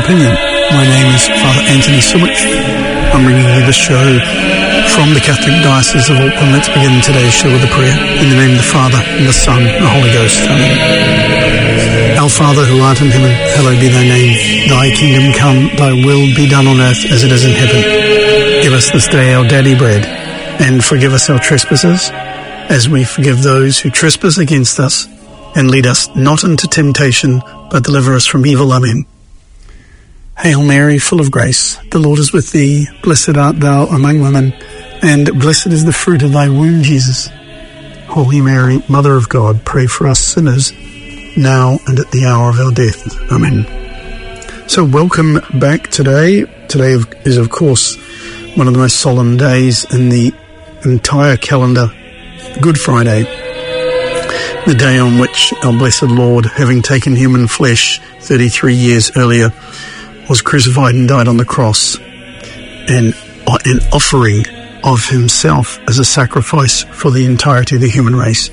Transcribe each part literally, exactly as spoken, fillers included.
Opinion. My name is Father Anthony Sumich. I'm bringing you the show from the Catholic Diocese of Auckland. Let's begin today's show with a prayer. In the name of the Father, and the Son, and the Holy Ghost. Amen. Our Father, who art in heaven, hallowed be thy name. Thy kingdom come, thy will be done on earth as it is in heaven. Give us this day our daily bread, and forgive us our trespasses, as we forgive those who trespass against us. And lead us not into temptation, but deliver us from evil. Amen. Hail Mary, full of grace, the Lord is with thee. Blessed art thou among women, and blessed is the fruit of thy womb, Jesus. Holy Mary, Mother of God, pray for us sinners, now and at the hour of our death. Amen. So welcome back today. Today is, of course, one of the most solemn days in the entire calendar, Good Friday, the day on which our blessed Lord, having taken human flesh thirty-three years earlier, was crucified and died on the cross, and an offering of himself as a sacrifice for the entirety of the human race.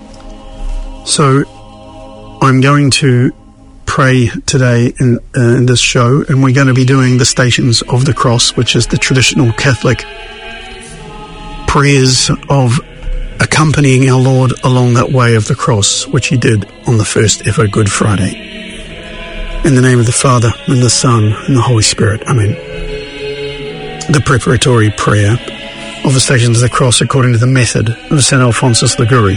So I'm going to pray today in, uh, in this show, and we're going to be doing the Stations of the Cross, which is the traditional Catholic prayers of accompanying our Lord along that way of the cross, which he did on the first ever Good Friday. In the name of the Father, and the Son, and the Holy Spirit. Amen. The preparatory prayer of the Stations of the Cross according to the method of Saint Alphonsus Liguori.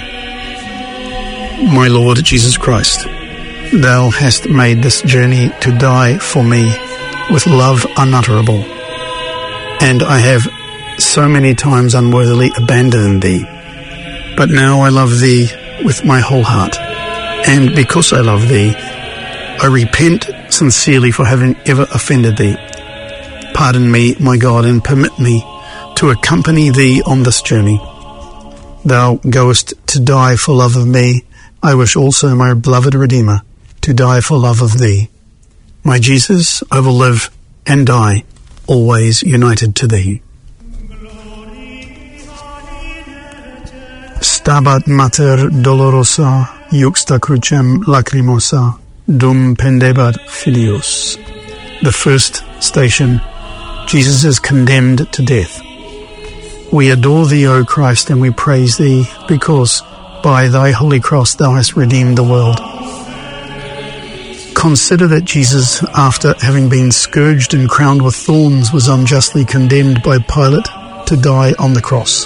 My Lord Jesus Christ, thou hast made this journey to die for me with love unutterable, and I have so many times unworthily abandoned thee. But now I love thee with my whole heart, and because I love thee, I repent sincerely for having ever offended thee. Pardon me, my God, and permit me to accompany thee on this journey. Thou goest to die for love of me. I wish also, my beloved Redeemer, to die for love of thee. My Jesus, I will live and die, always united to thee. Stabat mater dolorosa, juxta crucem lacrimosa, dum pendebat filius. The first station, Jesus is condemned to death. We adore thee, O Christ, and we praise thee, because by thy holy cross thou hast redeemed the world. Consider that Jesus, after having been scourged and crowned with thorns, was unjustly condemned by Pilate to die on the cross.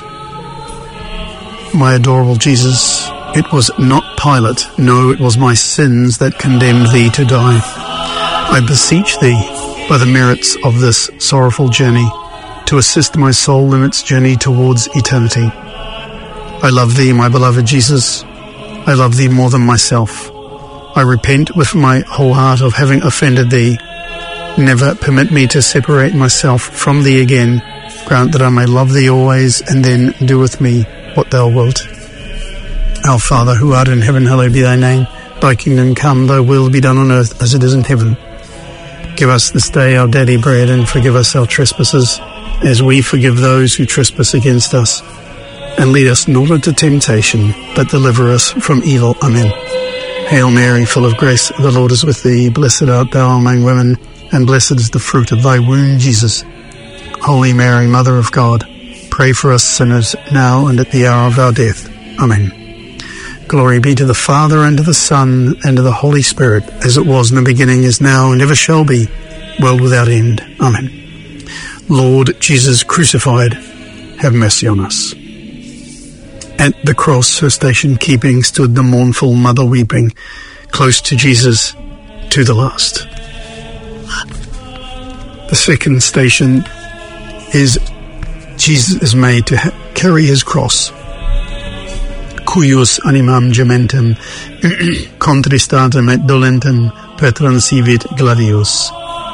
My adorable Jesus, it was not Pilate, no, it was my sins that condemned thee to die. I beseech thee, by the merits of this sorrowful journey, to assist my soul in its journey towards eternity. I love thee, my beloved Jesus. I love thee more than myself. I repent with my whole heart of having offended thee. Never permit me to separate myself from thee again. Grant that I may love thee always, and then do with me what thou wilt. Our Father, who art in heaven, hallowed be thy name. Thy kingdom come, thy will be done on earth as it is in heaven. Give us this day our daily bread, and forgive us our trespasses, as we forgive those who trespass against us. And lead us not into temptation, but deliver us from evil. Amen. Hail Mary, full of grace, the Lord is with thee. Blessed art thou among women, and blessed is the fruit of thy womb, Jesus. Holy Mary, Mother of God, pray for us sinners, now and at the hour of our death. Amen. Glory be to the Father, and to the Son, and to the Holy Spirit, as it was in the beginning, is now, and ever shall be, world without end. Amen. Lord Jesus crucified, have mercy on us. At the cross, her station keeping, stood the mournful mother weeping, close to Jesus to the last. The second station is Jesus is made to ha- carry his cross. Cuius animam gementem contristatem et dolentem pertransivit gladius.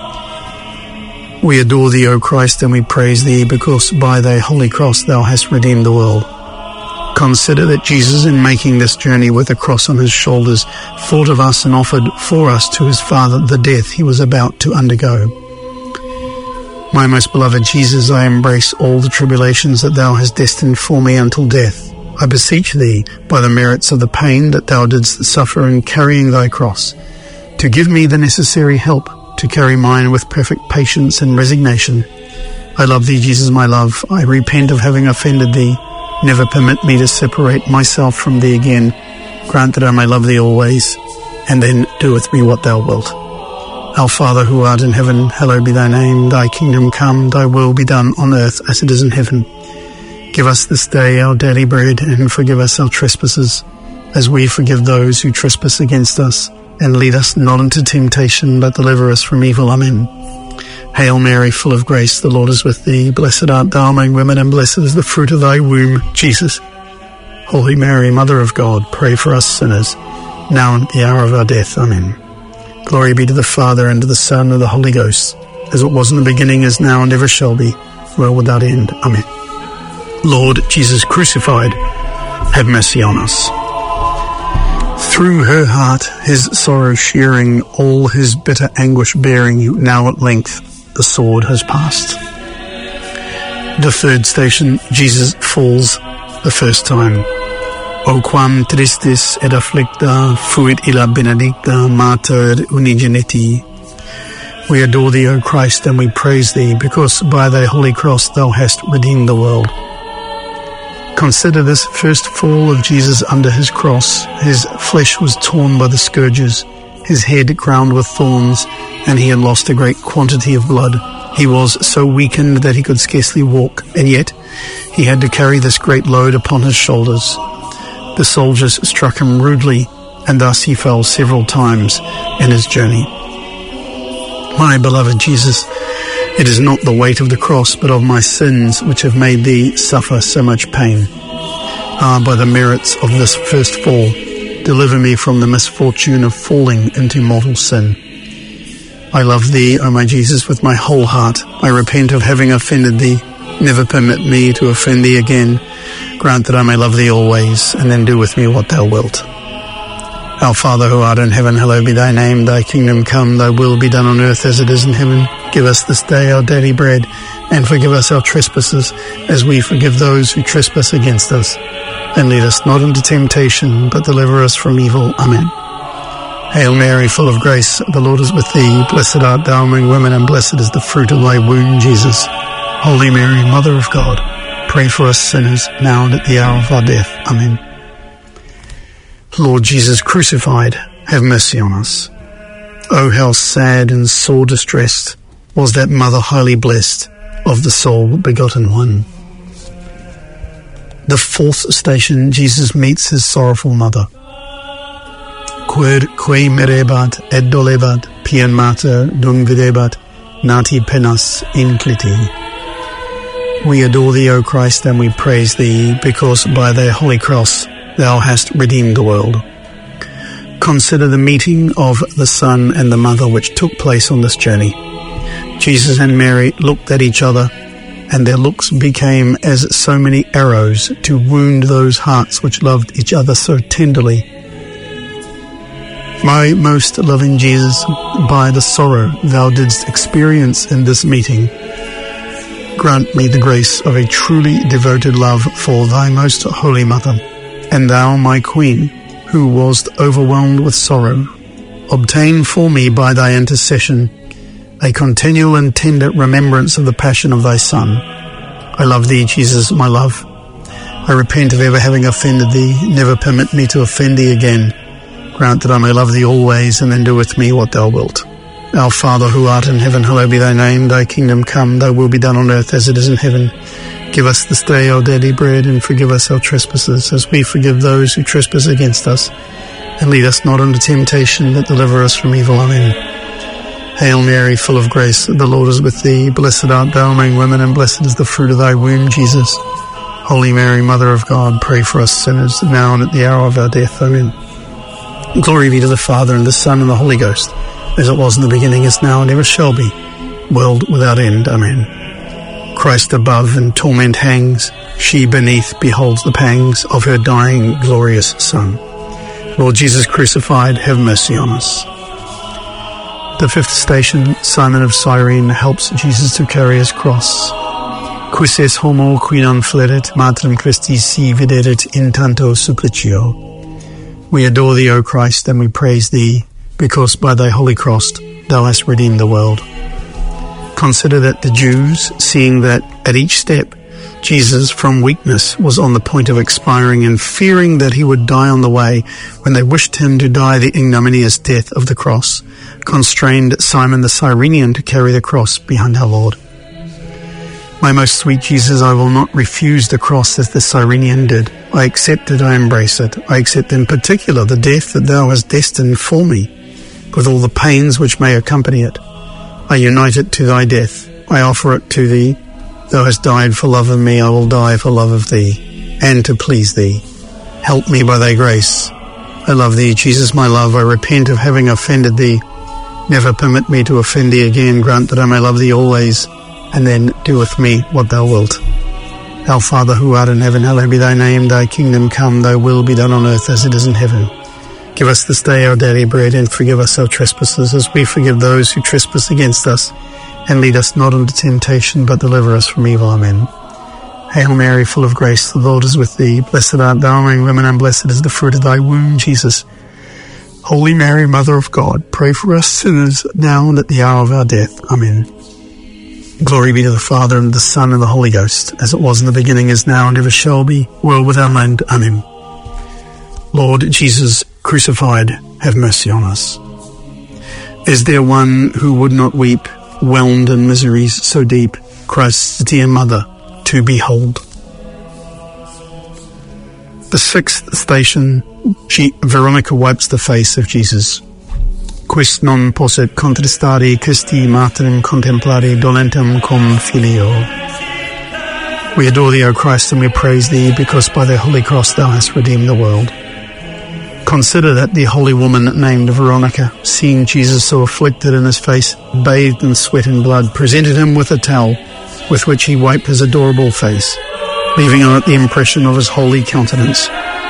We adore thee, O Christ, and we praise thee, because by thy holy cross thou hast redeemed the world. Consider that Jesus, in making this journey with a cross on his shoulders, thought of us and offered for us to his Father the death he was about to undergo. My most beloved Jesus, I embrace all the tribulations that thou hast destined for me until death. I beseech thee, by the merits of the pain that thou didst suffer in carrying thy cross, to give me the necessary help to carry mine with perfect patience and resignation. I love thee, Jesus, my love. I repent of having offended thee. Never permit me to separate myself from thee again. Grant that I may love thee always, and then do with me what thou wilt. Our Father, who art in heaven, hallowed be thy name. Thy kingdom come, thy will be done on earth as it is in heaven. Give us this day our daily bread, and forgive us our trespasses, as we forgive those who trespass against us. And lead us not into temptation, but deliver us from evil. Amen. Hail Mary, full of grace, the Lord is with thee. Blessed art thou among women, and blessed is the fruit of thy womb, Jesus. Holy Mary, Mother of God, pray for us sinners, now and at the hour of our death. Amen. Glory be to the Father, and to the Son, and to the Holy Ghost, as it was in the beginning, is now, and ever shall be, world without end. Amen. Lord Jesus crucified, have mercy on us. Through her heart, his sorrow sharing, all his bitter anguish bearing, now at length the sword has passed. The third station, Jesus falls the first time. O quam tristis et afflicta fuit illa benedicta mater unigeniti. We adore thee, O Christ, and we praise thee, because by thy holy cross thou hast redeemed the world. Consider this first fall of Jesus under his cross. His flesh was torn by the scourges, his head crowned with thorns, and he had lost a great quantity of blood. He was so weakened that he could scarcely walk, and yet he had to carry this great load upon his shoulders. The soldiers struck him rudely, and thus he fell several times in his journey. My beloved Jesus, it is not the weight of the cross, but of my sins which have made thee suffer so much pain. Ah, by the merits of this first fall, deliver me from the misfortune of falling into mortal sin. I love thee, O my Jesus, with my whole heart. I repent of having offended thee. Never permit me to offend thee again. Grant that I may love thee always, and then do with me what thou wilt. Our Father, who art in heaven, hallowed be thy name. Thy kingdom come, thy will be done on earth as it is in heaven. Give us this day our daily bread, and forgive us our trespasses, as we forgive those who trespass against us. And lead us not into temptation, but deliver us from evil. Amen. Hail Mary, full of grace, the Lord is with thee. Blessed art thou among women, and blessed is the fruit of thy womb, Jesus. Holy Mary, Mother of God, pray for us sinners, now and at the hour of our death. Amen. Lord Jesus crucified, have mercy on us. Oh, how sad and sore distressed was that mother highly blessed of the sole begotten one. The fourth station, Jesus meets his sorrowful mother. Quid quae merebat et dolebat pian mater dung videbat nati penas incliti. We adore thee, O Christ, and we praise thee, because by thy holy cross thou hast redeemed the world. Consider the meeting of the Son and the Mother which took place on this journey. Jesus and Mary looked at each other, and their looks became as so many arrows to wound those hearts which loved each other so tenderly. My most loving Jesus, by the sorrow thou didst experience in this meeting, grant me the grace of a truly devoted love for thy most holy Mother. And thou, my Queen, who wast overwhelmed with sorrow, obtain for me by thy intercession a continual and tender remembrance of the passion of thy Son. I love thee, Jesus, my love. I repent of ever having offended thee. Never permit me to offend thee again. Grant that I may love thee always, and then do with me what thou wilt. Our Father, who art in heaven, hallowed be thy name. Thy kingdom come, thy will be done on earth as it is in heaven. Give us this day our daily bread, and forgive us our trespasses, as we forgive those who trespass against us. And lead us not into temptation, but deliver us from evil. Amen. Hail Mary, full of grace, the Lord is with thee. Blessed art thou among women, and blessed is the fruit of thy womb, Jesus. Holy Mary, Mother of God, pray for us sinners, now and at the hour of our death. Amen. Glory be to the Father, and the Son, and the Holy Ghost, as it was in the beginning, is now, and ever shall be, world without end. Amen. Christ above in torment hangs, she beneath beholds the pangs of her dying glorious Son. Lord Jesus crucified, have mercy on us. The fifth station, Simon of Cyrene helps Jesus to carry his cross. Quis es homo qui non fleret matrem Christi si videret in tanto supplicio. We adore thee, O Christ, and we praise thee, because by thy holy cross thou hast redeemed the world. Consider that the Jews, seeing that at each step Jesus from weakness was on the point of expiring, and fearing that he would die on the way, when they wished him to die the ignominious death of the cross, constrained Simon the Cyrenian to carry the cross behind our Lord. My most sweet Jesus, I will not refuse the cross as the Cyrenian did. I accept it, I embrace it. I accept in particular the death that thou hast destined for me, with all the pains which may accompany it. I unite it to thy death. I offer it to thee. Thou hast died for love of me, I will die for love of thee, and to please thee. Help me by thy grace. I love thee, Jesus, my love. I repent of having offended thee. Never permit me to offend thee again. Grant that I may love thee always, and then do with me what thou wilt. Our Father, who art in heaven, hallowed be thy name. Thy kingdom come, thy will be done on earth as it is in heaven. Give us this day our daily bread, and forgive us our trespasses, as we forgive those who trespass against us. And lead us not into temptation, but deliver us from evil. Amen. Hail Mary, full of grace, the Lord is with thee. Blessed art thou among women, and blessed is the fruit of thy womb, Jesus. Holy Mary, Mother of God, pray for us sinners, now and at the hour of our death. Amen. Glory be to the Father, and the Son, and the Holy Ghost, as it was in the beginning, is now, and ever shall be, world without end. Amen. Lord Jesus crucified, have mercy on us. Is there one who would not weep, whelmed in miseries so deep, Christ's dear mother to behold? The sixth station, G- Veronica wipes the face of Jesus. Quis non posset contristare Christi martyrim contemplare dolentem cum filio. We adore thee, O Christ, and we praise thee, because by the holy cross thou hast redeemed the world. Consider that the holy woman named Veronica, seeing Jesus so afflicted in his face, bathed in sweat and blood, presented him with a towel with which he wiped his adorable face, leaving on it the impression of his holy countenance.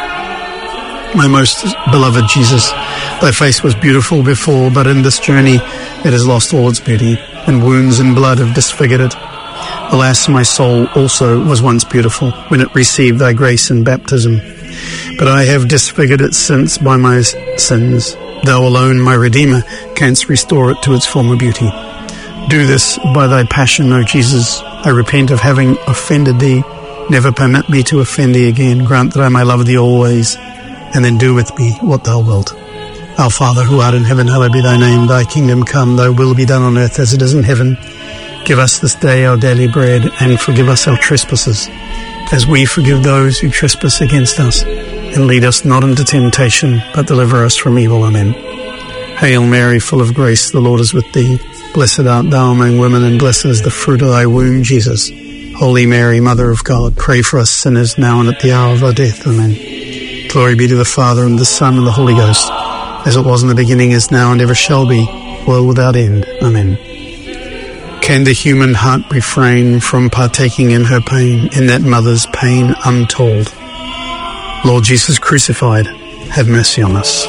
My most beloved Jesus, thy face was beautiful before, but in this journey it has lost all its beauty, and wounds and blood have disfigured it. Alas, my soul also was once beautiful when it received thy grace in baptism, but I have disfigured it since by my sins. Thou alone, my Redeemer, canst restore it to its former beauty. Do this by thy passion, O Jesus. I repent of having offended thee. Never permit me to offend thee again. Grant that I may love thee always, and then do with me what thou wilt. Our Father, who art in heaven, hallowed be thy name. Thy kingdom come, thy will be done on earth as it is in heaven. Give us this day our daily bread, and forgive us our trespasses, as we forgive those who trespass against us. And lead us not into temptation, but deliver us from evil. Amen. Hail Mary, full of grace, the Lord is with thee. Blessed art thou among women, and blessed is the fruit of thy womb, Jesus. Holy Mary, Mother of God, pray for us sinners, now and at the hour of our death. Amen. Glory be to the Father, and the Son, and the Holy Ghost, as it was in the beginning, is now, and ever shall be, world without end. Amen. Can the human heart refrain from partaking in her pain, in that mother's pain untold? Lord Jesus crucified, have mercy on us.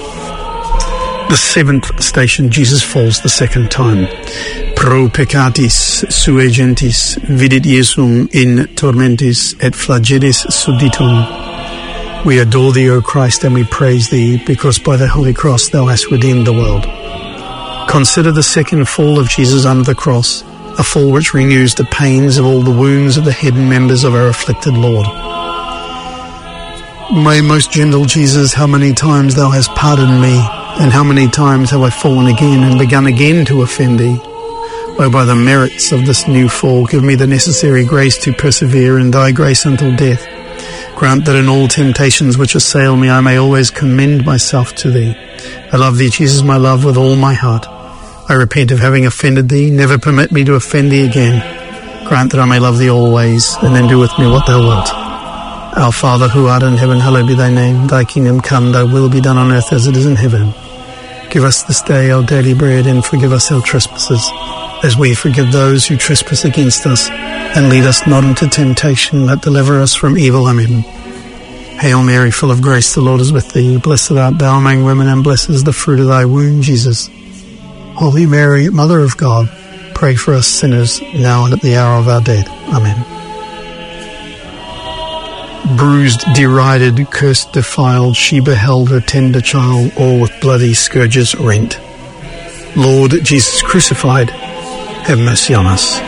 The seventh station, Jesus falls the second time. Pro peccatis sue gentis vidit Iesum in tormentis et flagellis sudditum. We adore thee, O Christ, and we praise thee, because by the holy cross thou hast redeemed the world. Consider the second fall of Jesus under the cross, a fall which renews the pains of all the wounds of the hidden members of our afflicted Lord. My most gentle Jesus, how many times thou hast pardoned me, and how many times have I fallen again and begun again to offend thee? Oh, by the merits of this new fall, give me the necessary grace to persevere in thy grace until death. Grant that in all temptations which assail me, I may always commend myself to thee. I love thee, Jesus, my love, with all my heart. I repent of having offended thee. Never permit me to offend thee again. Grant that I may love thee always, and then do with me what thou wilt. Our Father, who art in heaven, hallowed be thy name. Thy kingdom come, thy will be done on earth as it is in heaven. Give us this day our daily bread, and forgive us our trespasses, as we forgive those who trespass against us. And lead us not into temptation, but deliver us from evil. Amen. Hail Mary, full of grace, the Lord is with thee. Blessed art thou among women, and blessed is the fruit of thy womb, Jesus. Holy Mary, Mother of God, pray for us sinners, now and at the hour of our death. Amen. Bruised, derided, cursed, defiled, she beheld her tender child, all with bloody scourges rent. Lord Jesus crucified, have mercy on us.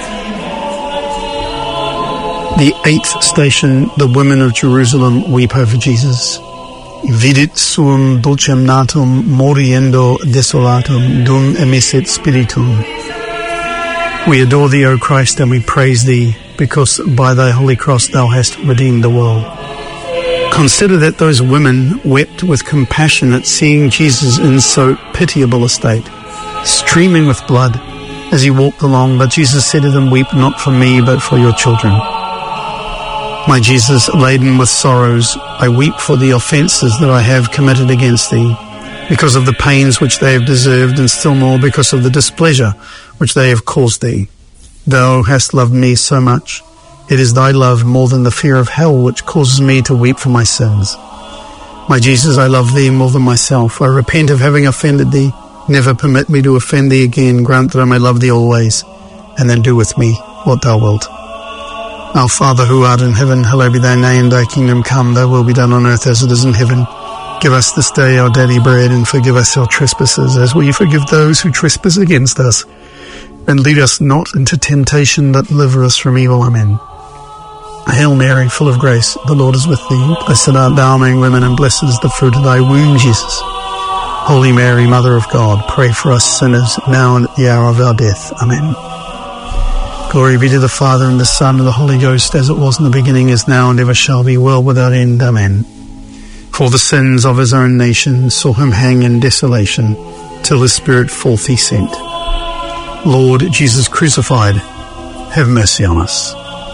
The eighth station, the women of Jerusalem weep over Jesus. Vidit suum dulcem natum moriendo desolatum dum emissit spiritum. We adore thee, O Christ, and we praise thee, because by thy holy cross thou hast redeemed the world. Consider that those women wept with compassion at seeing Jesus in so pitiable a state, streaming with blood as he walked along. But Jesus said to them, weep not for me, but for your children. My Jesus, laden with sorrows, I weep for the offences that I have committed against thee, because of the pains which they have deserved, and still more because of the displeasure which they have caused thee. Thou hast loved me so much. It is thy love more than the fear of hell which causes me to weep for my sins. My Jesus, I love thee more than myself. I repent of having offended thee. Never permit me to offend thee again. Grant that I may love thee always, and then do with me what thou wilt. Our Father who art in heaven, hallowed be thy name. Thy kingdom come, thy will be done on earth as it is in heaven. Give us this day our daily bread, and forgive us our trespasses, as we forgive those who trespass against us. And lead us not into temptation, but deliver us from evil. Amen. Hail Mary, full of grace, the Lord is with thee. Blessed art thou among women, and blessed is the fruit of thy womb, Jesus. Holy Mary, Mother of God, pray for us sinners, now and at the hour of our death. Amen. Glory be to the Father, and the Son, and the Holy Ghost, as it was in the beginning, is now, and ever shall be, world without end. Amen. For the sins of his own nation saw him hang in desolation, till his Spirit forth he sent. Lord Jesus crucified, have mercy on us.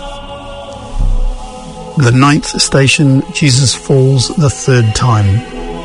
The ninth station, Jesus falls the third time.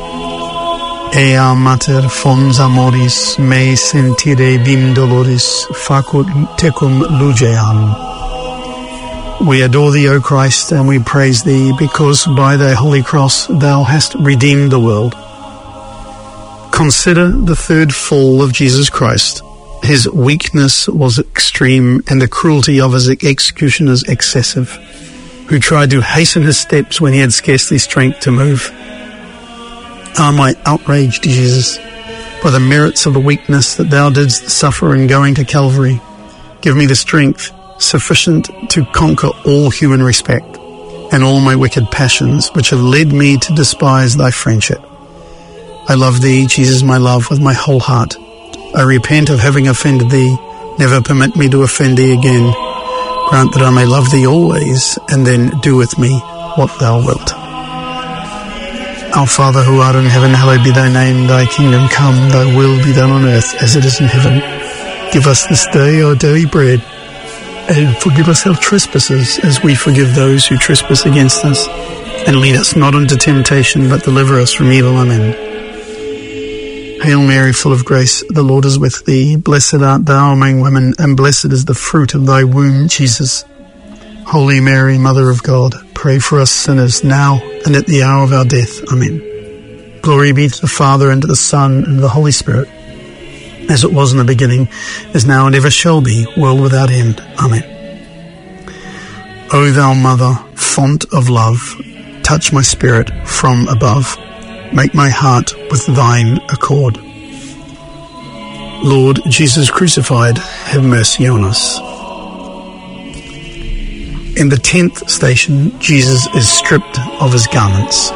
Ea mater fons amoris, me sentire vim doloris, facut tecum lugeam. We adore thee, O Christ, and we praise thee, because by thy holy cross thou hast redeemed the world. Consider the third fall of Jesus Christ. His weakness was extreme, and the cruelty of his executioners excessive, who tried to hasten his steps when he had scarcely strength to move. Am I outraged, Jesus, by the merits of the weakness that thou didst suffer in going to Calvary? Give me the strength sufficient to conquer all human respect and all my wicked passions, which have led me to despise thy friendship. I love thee, Jesus, my love, with my whole heart. I repent of having offended thee. Never permit me to offend thee again. Grant that I may love thee always, and then do with me what thou wilt. Our Father who art in heaven, hallowed be thy name. Thy kingdom come, thy will be done on earth as it is in heaven. Give us this day our daily bread, and forgive us our trespasses, as we forgive those who trespass against us. And lead us not into temptation, but deliver us from evil. Amen. Hail Mary, full of grace, the Lord is with thee. Blessed art thou among women, and blessed is the fruit of thy womb, Jesus. Holy Mary, Mother of God, pray for us sinners, now and at the hour of our death. Amen. Glory be to the Father, and to the Son, and to the Holy Spirit, as it was in the beginning, is now, and ever shall be, world without end. Amen. O thou Mother, font of love, touch my spirit from above. Make my heart with thine accord. Lord Jesus crucified, have mercy on us. In the tenth station, Jesus is stripped of his garments.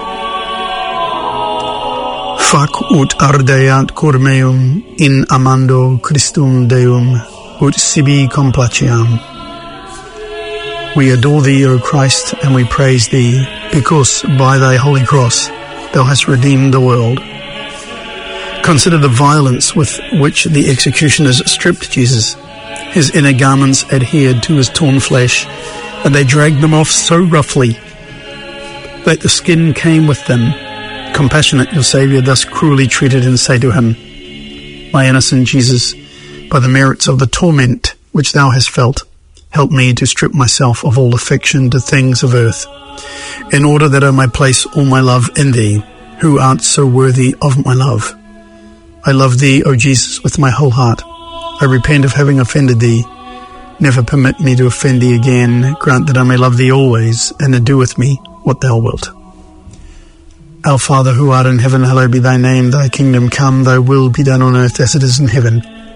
Fac ut ardeat cor meum in amando Christum Deum, ut sibi complaciam. We adore thee, O Christ, and we praise thee, because by thy holy cross thou hast redeemed the world. Consider the violence with which the executioners stripped Jesus. His inner garments adhered to his torn flesh, and they dragged them off so roughly that the skin came with them. Compassionate your Saviour thus cruelly treated, and say to him, my innocent Jesus, by the merits of the torment which thou hast felt, help me to strip myself of all affection to things of earth, in order that I may place all my love in thee, who art so worthy of my love. I love thee, O Jesus, with my whole heart. I repent of having offended thee. Never permit me to offend thee again. Grant that I may love thee always, and to do with me what thou wilt. Our Father who art in heaven, hallowed be thy name. Thy kingdom come, thy will be done on earth as it is in heaven.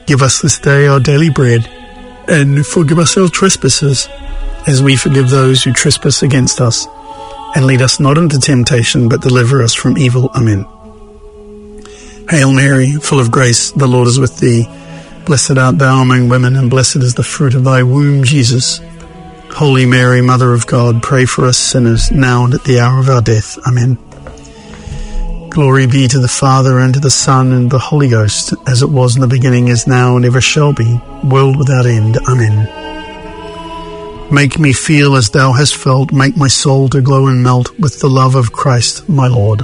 Give us this day our daily bread, and forgive us our trespasses, as we forgive those who trespass against us. And lead us not into temptation, but deliver us from evil. Amen. Hail Mary, full of grace, the Lord is with thee. Blessed art thou among women, and blessed is the fruit of thy womb, Jesus. Holy Mary, Mother of God, pray for us sinners, now and at the hour of our death. Amen. Glory be to the Father, and to the Son, and to the Holy Ghost, as it was in the beginning, is now, and ever shall be, world without end. Amen. Make me feel as thou hast felt, make my soul to glow and melt with the love of Christ my Lord.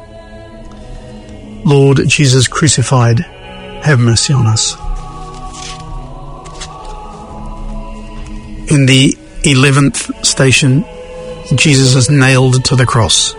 Lord Jesus crucified, have mercy on us. In the eleventh station, Jesus is nailed to the cross.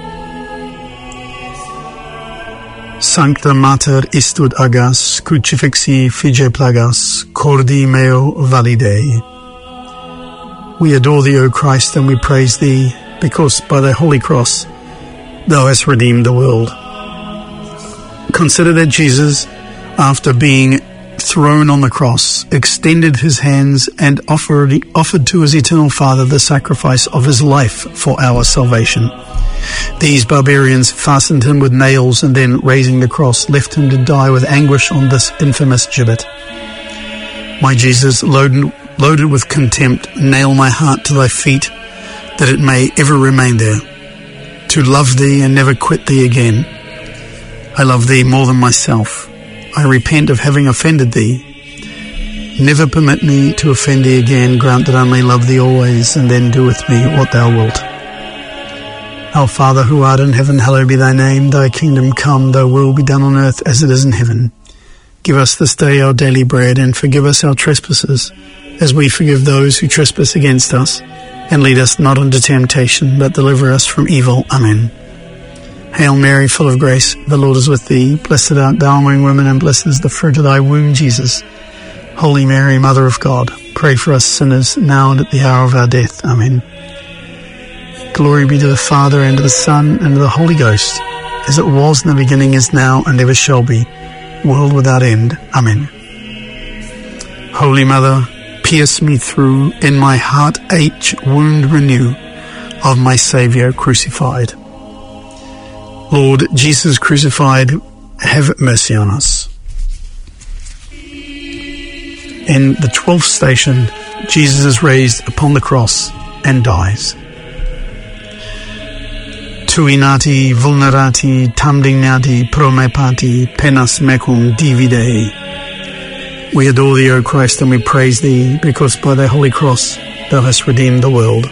Sancta Mater istud agas, crucifixi fige plagas, cordi meo valide. We adore thee, O Christ, and we praise thee, because by thy holy cross thou hast redeemed the world. Consider that Jesus, after being thrown on the cross, extended his hands and offered, offered to his eternal Father the sacrifice of his life for our salvation. These barbarians fastened him with nails, and then, raising the cross, left him to die with anguish on this infamous gibbet. My Jesus, loaded, loaded with contempt, nail my heart to thy feet, that it may ever remain there, to love thee and never quit thee again. I love thee more than myself. I repent of having offended thee. Never permit me to offend thee again. Grant that I may love thee always, and then do with me what thou wilt. Our Father, who art in heaven, hallowed be thy name. Thy kingdom come, thy will be done on earth as it is in heaven. Give us this day our daily bread, and forgive us our trespasses, as we forgive those who trespass against us. And lead us not into temptation, but deliver us from evil. Amen. Hail Mary, full of grace, the Lord is with thee. Blessed art thou among women, and blessed is the fruit of thy womb, Jesus. Holy Mary, Mother of God, pray for us sinners, now and at the hour of our death. Amen. Glory be to the Father, and to the Son, and to the Holy Ghost, as it was in the beginning, is now, and ever shall be, world without end. Amen. Holy Mother, pierce me through, in my heart each wound renew, of my Saviour crucified. Lord Jesus crucified, have mercy on us. In the twelfth station, Jesus is raised upon the cross and dies. Tui nati vulnerati tam dignati pro me pati penas mecum divide. We adore thee, O Christ, and we praise thee, because by thy holy cross thou hast redeemed the world.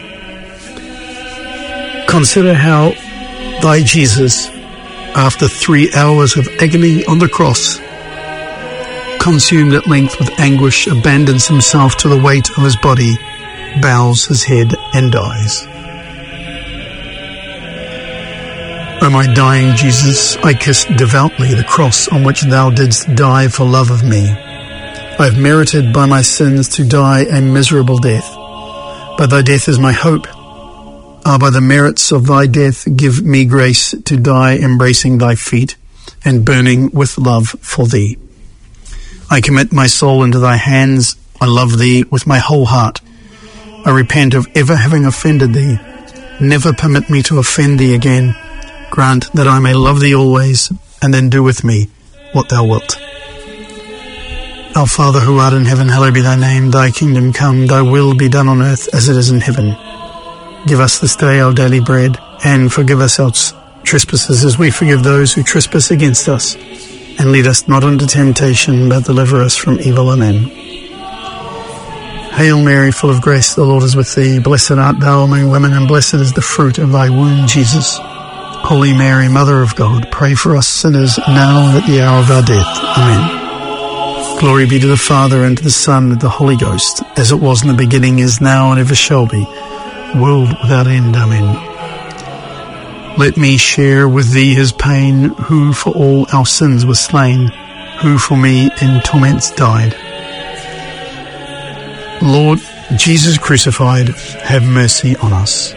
Consider how thy Jesus, after three hours of agony on the cross, consumed at length with anguish, abandons himself to the weight of his body, bows his head, and dies. O my dying Jesus, I kiss devoutly the cross on which thou didst die for love of me. I have merited by my sins to die a miserable death, but thy death is my hope. Ah, by the merits of thy death, give me grace to die embracing thy feet and burning with love for thee. I commit my soul into thy hands. I love thee with my whole heart. I repent of ever having offended thee. Never permit me to offend thee again. Grant that I may love thee always, and then do with me what thou wilt. Our Father, who art in heaven, hallowed be thy name. Thy kingdom come, thy will be done on earth as it is in heaven. Give us this day our daily bread, and forgive us our trespasses as we forgive those who trespass against us. And lead us not into temptation, but deliver us from evil. Amen. Hail Mary, full of grace, the Lord is with thee. Blessed art thou among women, and blessed is the fruit of thy womb, Jesus. Holy Mary, Mother of God, pray for us sinners, now and at the hour of our death. Amen. Glory be to the Father, and to the Son, and to the Holy Ghost, as it was in the beginning, is now, and ever shall be, world without end. Amen. Let me share with thee his pain, who for all our sins was slain, who for me in torments died. Lord Jesus crucified, have mercy on us.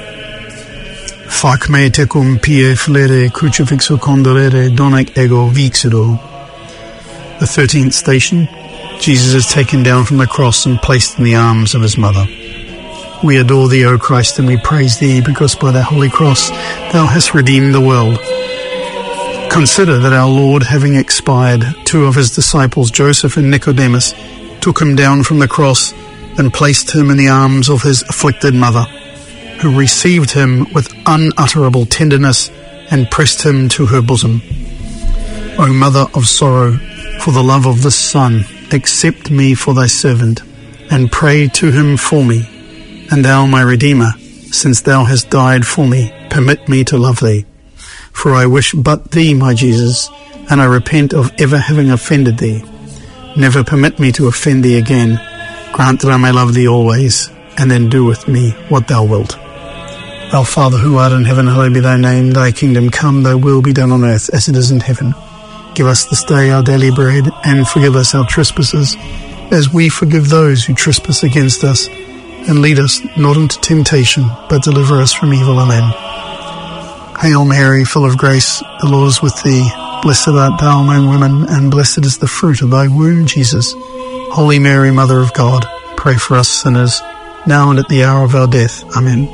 Fac me tecum pie flere crucifixo condolere donec ego vixero. The thirteenth station, Jesus is taken down from the cross and placed in the arms of his mother. We adore thee, O Christ, and we praise thee, because by thy holy cross thou hast redeemed the world. Consider that our Lord, having expired, two of his disciples, Joseph and Nicodemus, took him down from the cross and placed him in the arms of his afflicted mother, who received him with unutterable tenderness and pressed him to her bosom. O Mother of sorrow, for the love of this Son, accept me for thy servant, and pray to him for me. And thou, my Redeemer, since thou hast died for me, permit me to love thee. For I wish but thee, my Jesus, and I repent of ever having offended thee. Never permit me to offend thee again. Grant that I may love thee always, and then do with me what thou wilt. Our Father who art in heaven, hallowed be thy name. Thy kingdom come, thy will be done on earth as it is in heaven. Give us this day our daily bread, and forgive us our trespasses, as we forgive those who trespass against us. And lead us not into temptation, but deliver us from evil. Amen. Hail Mary, full of grace, the Lord is with thee. Blessed art thou among women, and blessed is the fruit of thy womb, Jesus. Holy Mary, Mother of God, pray for us sinners, now and at the hour of our death. Amen.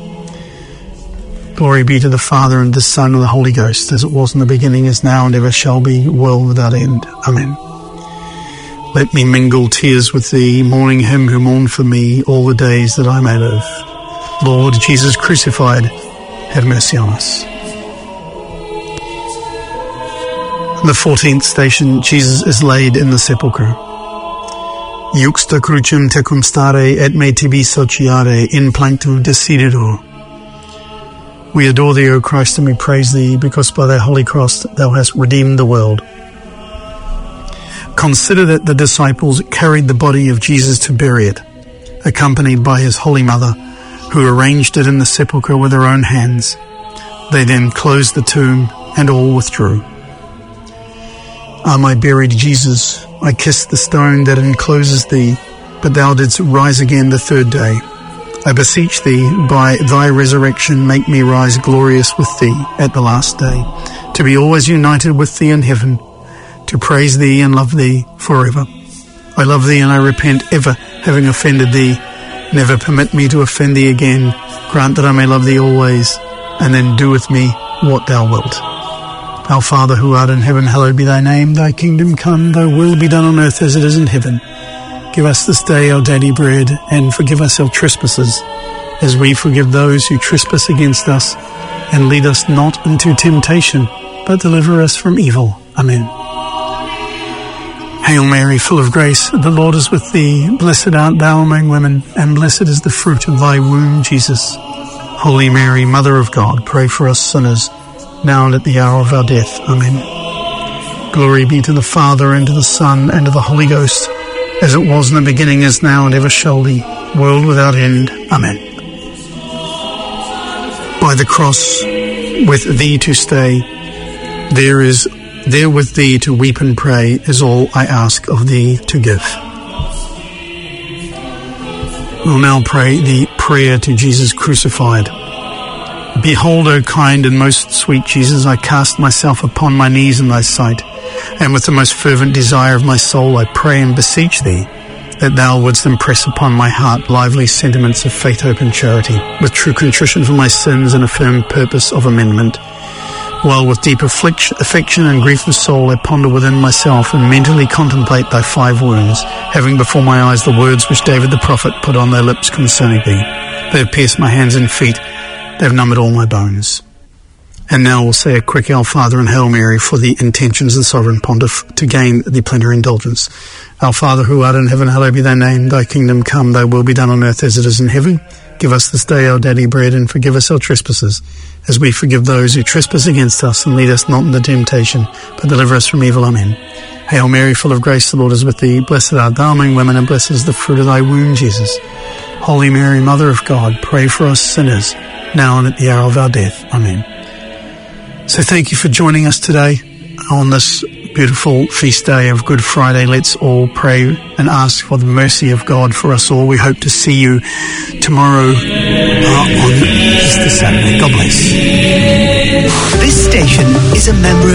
Glory be to the Father, and the Son, and the Holy Ghost, as it was in the beginning, is now, and ever shall be, world without end. Amen. Let me mingle tears with thee, mourning him who mourned for me all the days that I may live. Lord Jesus crucified, have mercy on us. The fourteenth station, Jesus is laid in the sepulchre. Iuxta crucem tecum stare et me tibi sociare in planctu desidetur. We adore thee, O Christ, and we praise thee, because by thy holy cross thou hast redeemed the world. Consider that the disciples carried the body of Jesus to bury it, accompanied by his holy mother, who arranged it in the sepulchre with her own hands. They then closed the tomb, and all withdrew. Ah, my buried Jesus, I kiss the stone that encloses thee, but thou didst rise again the third day. I beseech thee, by thy resurrection, make me rise glorious with thee at the last day, to be always united with thee in heaven, to praise thee and love thee forever. I love thee, and I repent ever having offended thee. Never permit me to offend thee again. Grant that I may love thee always, and then do with me what thou wilt. Our Father who art in heaven, hallowed be thy name. Thy kingdom come, thy will be done on earth as it is in heaven. Give us this day our daily bread, and forgive us our trespasses, as we forgive those who trespass against us. And lead us not into temptation, but deliver us from evil. Amen. Hail Mary, full of grace, the Lord is with thee. Blessed art thou among women, and blessed is the fruit of thy womb, Jesus. Holy Mary, Mother of God, pray for us sinners, now and at the hour of our death. Amen. Glory be to the Father, and to the Son, and to the Holy Ghost, as it was in the beginning, is now, and ever shall be, world without end. Amen. By the cross, with thee to stay, there is there with thee to weep and pray, is all I ask of thee to give. We'll now pray the prayer to Jesus crucified. Behold, O kind and most sweet Jesus, I cast myself upon my knees in thy sight, and with the most fervent desire of my soul I pray and beseech thee, that thou wouldst impress upon my heart lively sentiments of faith, hope, and charity, with true contrition for my sins and a firm purpose of amendment, while with deep affliction and grief of soul I ponder within myself and mentally contemplate thy five wounds, having before my eyes the words which David the prophet put on their lips concerning thee. They have pierced my hands and feet, they have numbered all my bones. And now we'll say a quick Our Father and Hail Mary for the intentions of the Sovereign Pontiff to gain the plenary indulgence. Our Father who art in heaven, hallowed be thy name. Thy kingdom come, thy will be done on earth as it is in heaven. Give us this day our daily bread, and forgive us our trespasses, as we forgive those who trespass against us. And lead us not into temptation, but deliver us from evil. Amen. Hail Mary, full of grace, the Lord is with thee. Blessed art thou among women, and blessed is the fruit of thy womb, Jesus. Holy Mary, Mother of God, pray for us sinners, now and at the hour of our death. Amen. So thank you for joining us today on this beautiful feast day of Good Friday. Let's all pray and ask for the mercy of God for us all. We hope to see you tomorrow uh, on Easter Saturday. God bless. This station is a member of